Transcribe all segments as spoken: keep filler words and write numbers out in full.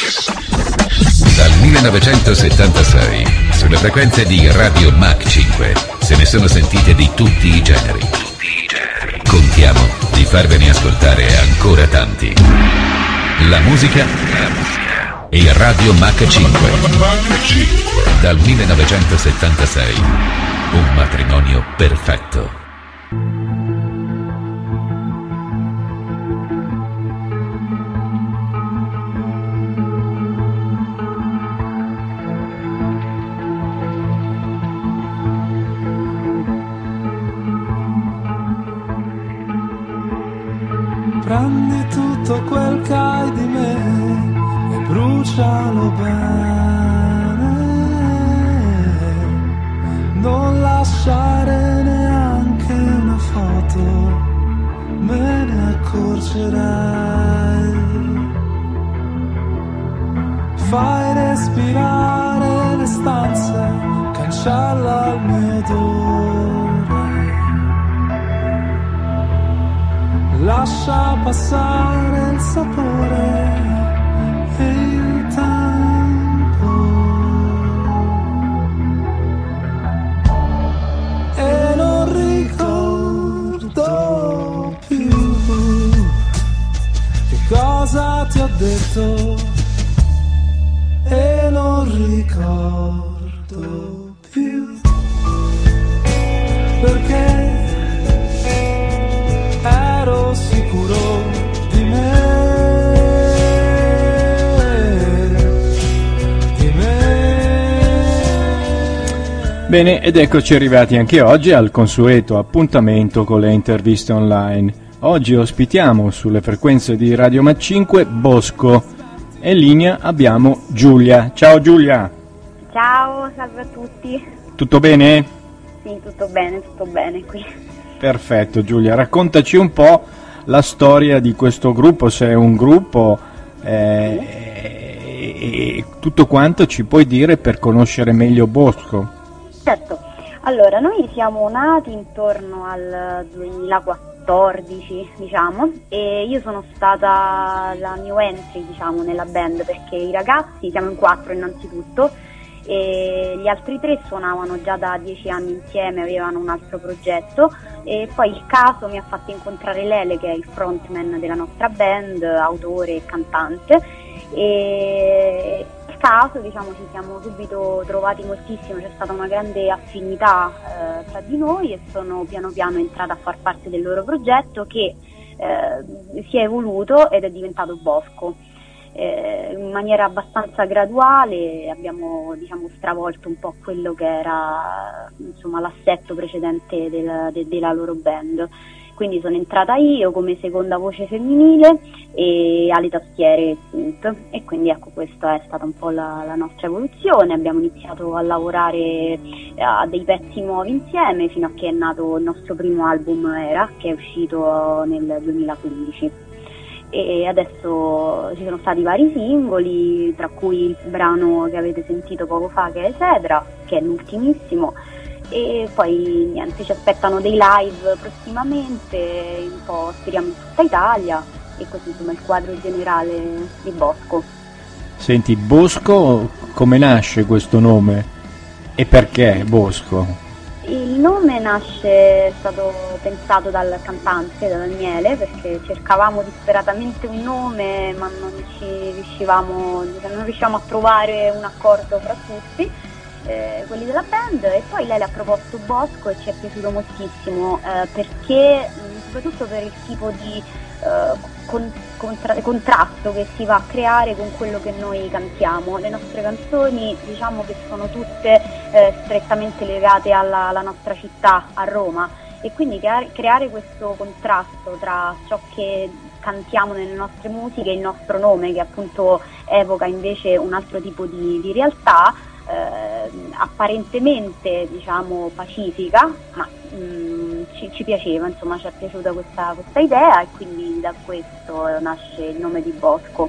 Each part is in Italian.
Dal millenovecentosettantasei, sulle frequenze di Radio Mach cinque, se ne sono sentite di tutti i generi. Contiamo di farvene ascoltare ancora tanti. La musica e Radio Mach cinque. Dal millenovecentosettantasei, un matrimonio perfetto. Prendi tutto quel che hai di me e brucialo bene, non lasciare neanche una foto, me ne accorgerai. Fai respirare le stanze, cancella il mio odore, lascia passare il sapore e il tempo, e non ricordo più che cosa ti ho detto, e non ricordo più perché ero sicuro di me, di me. Bene, ed eccoci arrivati anche oggi al consueto appuntamento con le interviste online. Oggi ospitiamo sulle frequenze di Radio Mach cinque Bosco e in linea abbiamo Giulia. Ciao Giulia! Ciao, salve a tutti. Tutto bene? Sì, tutto bene, tutto bene qui. Perfetto Giulia, raccontaci un po' la storia di questo gruppo, se è un gruppo eh, e tutto quanto ci puoi dire per conoscere meglio Bosco. Certo, allora noi siamo nati intorno al duemilaquattordici, diciamo, e io sono stata la new entry, diciamo, nella band, perché i ragazzi, siamo in quattro innanzitutto, e gli altri tre suonavano già da dieci anni insieme, avevano un altro progetto, e poi il caso mi ha fatto incontrare Lele, che è il frontman della nostra band, autore e cantante, e il caso, diciamo, ci siamo subito trovati moltissimo, c'è stata una grande affinità eh, tra di noi, e sono piano piano entrata a far parte del loro progetto, che eh, si è evoluto ed è diventato Bosco. Eh, in maniera abbastanza graduale abbiamo, diciamo, stravolto un po' quello che era, insomma, l'assetto precedente del, de, della loro band. Quindi sono entrata io come seconda voce femminile e alle tastiere e synth, e quindi ecco, questa è stata un po' la, la nostra evoluzione. Abbiamo iniziato a lavorare a dei pezzi nuovi insieme fino a che è nato il nostro primo album Era, che è uscito nel duemilaquindici. E adesso ci sono stati vari singoli, tra cui il brano che avete sentito poco fa, che è Esedra, che è l'ultimissimo, e poi niente, ci aspettano dei live prossimamente, un po' speriamo in tutta Italia, e così, insomma, il quadro generale di Bosco. Senti, Bosco, come nasce questo nome e perché Bosco? Il nome nasce, è stato pensato dal cantante, da Daniele, perché cercavamo disperatamente un nome ma non ci riuscivamo, non riuscivamo a trovare un accordo fra tutti, eh, quelli della band, e poi lei le ha proposto Bosco e ci è piaciuto moltissimo, eh, perché mh, soprattutto per il tipo di eh, con, contra, contrasto che si va a creare con quello che noi cantiamo. Le nostre canzoni, diciamo che sono tutte eh, strettamente legate alla, alla nostra città, a Roma, e quindi creare, creare questo contrasto tra ciò che cantiamo nelle nostre musiche e il nostro nome, che appunto evoca invece un altro tipo di, di realtà, eh, apparentemente, diciamo, pacifica, ma mh, ci, ci piaceva, insomma, ci è piaciuta questa, questa idea, e quindi da questo nasce il nome di Bosco.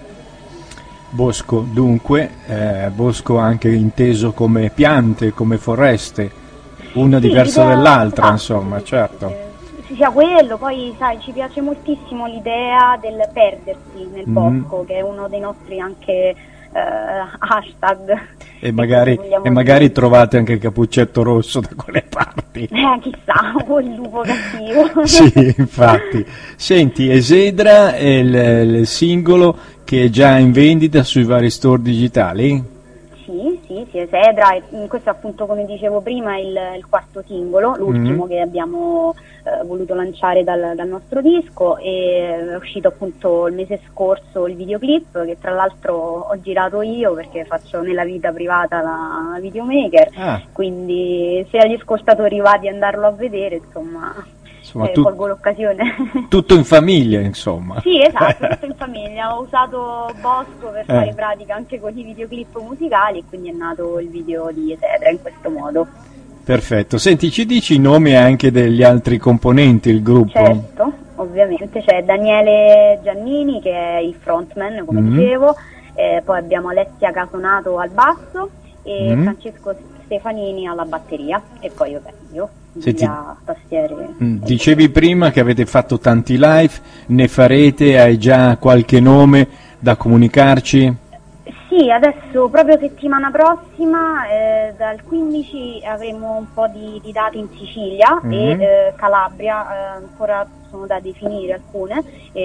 Bosco, dunque, eh, bosco anche inteso come piante, come foreste, una sì, diversa l'idea, dall'altra, esatto, insomma, certo. Eh, sia quello, poi sai, ci piace moltissimo l'idea del perdersi nel Mm. bosco, che è uno dei nostri anche hashtag. E magari, e magari trovate anche il Cappuccetto Rosso da quelle parti. Eh, chissà, o il lupo cattivo. Sì, infatti. Senti, Esedra è il, il singolo che è già in vendita sui vari store digitali? Sì, sì, sì, Esedra, e questo appunto, come dicevo prima, è il, il quarto singolo, l'ultimo mm. che abbiamo eh, voluto lanciare dal, dal nostro disco, e è uscito appunto il mese scorso il videoclip, che tra l'altro ho girato io perché faccio nella vita privata la, la videomaker, ah. quindi se agli ascoltatori va di andarlo a vedere, insomma... Insomma, eh, tu, colgo l'occasione. Tutto in famiglia, insomma. Sì, esatto, tutto in famiglia. Ho usato Bosco per eh. fare pratica anche con i videoclip musicali, e quindi è nato il video di Esedra in questo modo. Perfetto. Senti, ci dici i nomi anche degli altri componenti del gruppo? Certo, ovviamente. C'è Daniele Giannini, che è il frontman, come mm-hmm. dicevo, eh, poi abbiamo Alessia Casonato al basso e mm-hmm. Francesco Stefanini alla batteria, e poi vabbè, io. Senti, tastiere. Dicevi prima che avete fatto tanti live, ne farete? Hai già qualche nome da comunicarci? Sì, adesso proprio settimana prossima, eh, dal quindici avremo un po' di, di date in Sicilia mm-hmm. e eh, Calabria, eh, ancora sono da definire alcune,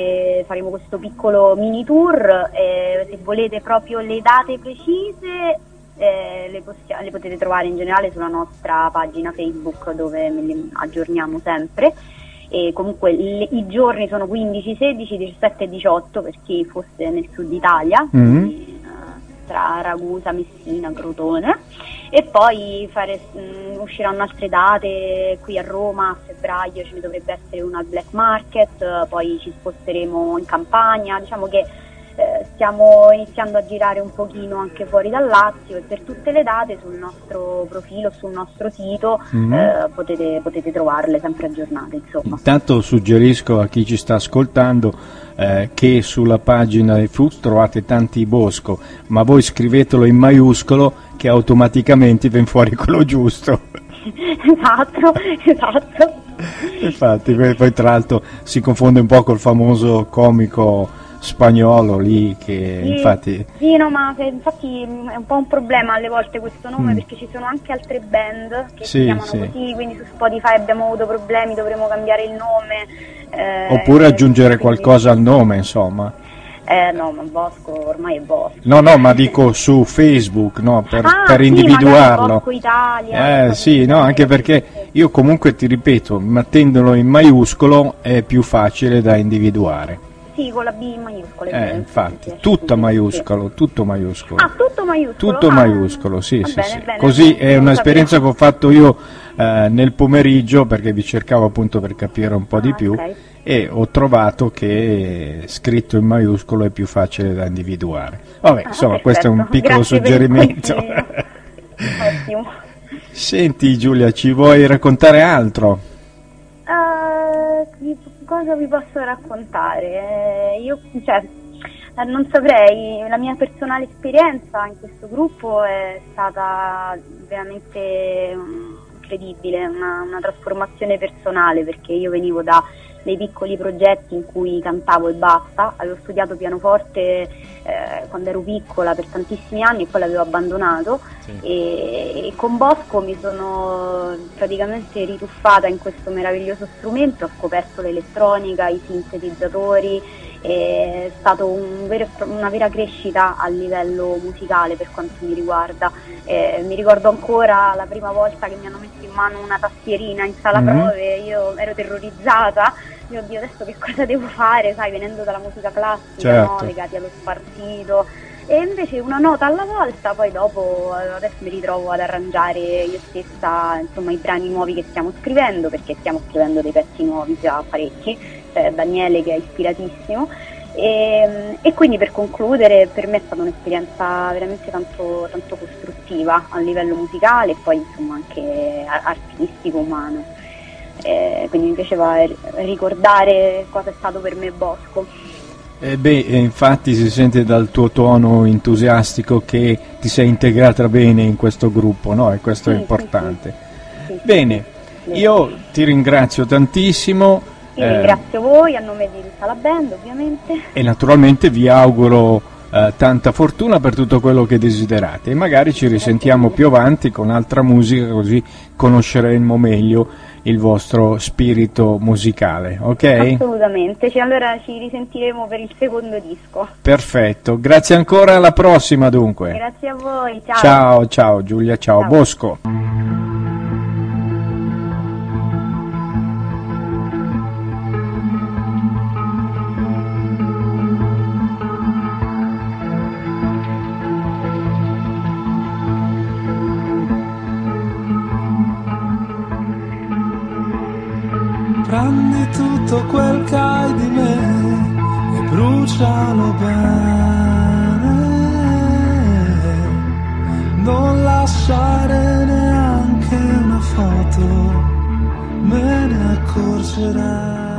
e faremo questo piccolo mini tour, eh, se volete proprio le date precise... Eh, le, possi- le potete trovare in generale sulla nostra pagina Facebook, dove le aggiorniamo sempre, e comunque le- i giorni sono quindici, sedici, diciassette e diciotto per chi fosse nel sud Italia, mm-hmm. quindi, eh, tra Ragusa, Messina, Crotone, e poi fare, mh, usciranno altre date qui a Roma a febbraio, ce ne dovrebbe essere una al Black Market, poi ci sposteremo in Campania, diciamo che Eh, stiamo iniziando a girare un pochino anche fuori dal Lazio, e per tutte le date sul nostro profilo, sul nostro sito mm-hmm. eh, potete, potete trovarle sempre aggiornate, insomma. Intanto suggerisco a chi ci sta ascoltando eh, che sulla pagina di Flux trovate tanti Bosco, ma voi scrivetelo in maiuscolo che automaticamente viene fuori quello giusto. Esatto, esatto. Infatti poi tra l'altro si confonde un po' col famoso comico spagnolo lì, che sì, infatti sì, no, ma infatti è un po' un problema alle volte questo nome, mm. perché ci sono anche altre band che sì, si chiamano sì. così, quindi su Spotify abbiamo avuto problemi, dovremo cambiare il nome, eh, oppure aggiungere quindi... qualcosa al nome, insomma. Eh no, ma Bosco ormai è Bosco. No, no, ma dico su Facebook, no, per, ah, per sì, individuarlo. Bosco Italia. Eh sì, no, anche perché io comunque ti ripeto, mettendolo in maiuscolo è più facile da individuare. Sì, con la B in maiuscolo. Eh, infatti, sì, tutta maiuscolo, sì. tutto maiuscolo. Ah, tutto maiuscolo? Tutto ah, maiuscolo, sì, sì, bene, sì. Bene, Così bene, è un'esperienza che ho fatto io eh, nel pomeriggio, perché vi cercavo appunto per capire un po' ah, di più, okay. e ho trovato che scritto in maiuscolo è più facile da individuare. Vabbè, ah, insomma, perfetto. questo è un piccolo Grazie suggerimento. Ottimo. Senti Giulia, ci vuoi raccontare altro? Uh, cosa vi posso raccontare? Io, cioè, non saprei, la mia personale esperienza in questo gruppo è stata veramente incredibile, una, una trasformazione personale, perché io venivo da dei piccoli progetti in cui cantavo e basta, avevo studiato pianoforte eh, quando ero piccola per tantissimi anni e poi l'avevo abbandonato, sì. e, e con Bosco mi sono praticamente rituffata in questo meraviglioso strumento, ho scoperto l'elettronica, i sintetizzatori, è stata un vero, una vera crescita a livello musicale per quanto mi riguarda. Eh, mi ricordo ancora la prima volta che mi hanno messo in mano una tastierina in sala mm-hmm. prove, io ero terrorizzata, mio Dio, adesso che cosa devo fare, sai, venendo dalla musica classica, certo. no, legati allo spartito, e invece una nota alla volta, poi dopo adesso mi ritrovo ad arrangiare io stessa, insomma, i brani nuovi che stiamo scrivendo, perché stiamo scrivendo dei pezzi nuovi già parecchi, c'è Daniele che è ispiratissimo, e, e quindi per concludere per me è stata un'esperienza veramente tanto, tanto costruttiva a livello musicale e poi insomma anche artistico, umano, e quindi mi piaceva ricordare cosa è stato per me Bosco. Eh beh, infatti si sente dal tuo tono entusiastico che ti sei integrata bene in questo gruppo, no? E questo sì, è importante. Sì, sì. Bene, sì. Io ti ringrazio tantissimo. Io eh, ringrazio voi a nome di tutta la band, ovviamente. E naturalmente vi auguro eh, tanta fortuna per tutto quello che desiderate e magari ci risentiamo più avanti con altra musica, così conosceremo meglio il vostro spirito musicale, ok? Assolutamente, cioè, allora ci risentiremo per il secondo disco. Perfetto, grazie ancora, alla prossima dunque. Grazie a voi, ciao. Ciao, ciao Giulia, ciao, Ciao. Bosco. Prendi tutto quel che hai di me e brucialo bene, non lasciare neanche una foto, me ne accorgerai.